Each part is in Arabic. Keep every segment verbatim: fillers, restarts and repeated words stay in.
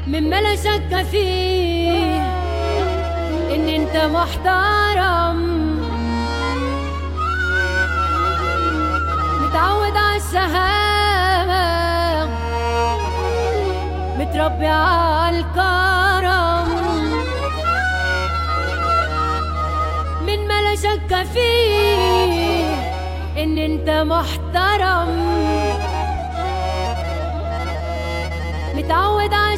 مما لا شك فيه ان انت محترم، متعود على الشهامة، متربي على الكرم، مما لا شك فيه ان انت محترم، متعود على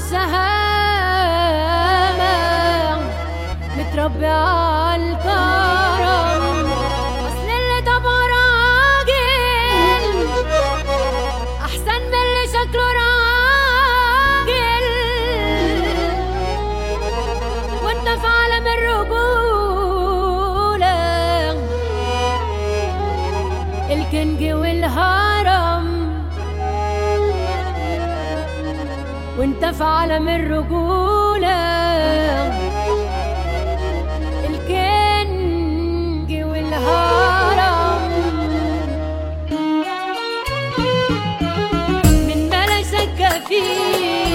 الشهامة، متربي على الكرم. اصل اللي طبعه راجل احسن من اللي شكله راجل، وانت في عالم الرجولة الكنج والهرم، وانت في عالم الرجولة الكنج والهرم. من ما لا شك فيه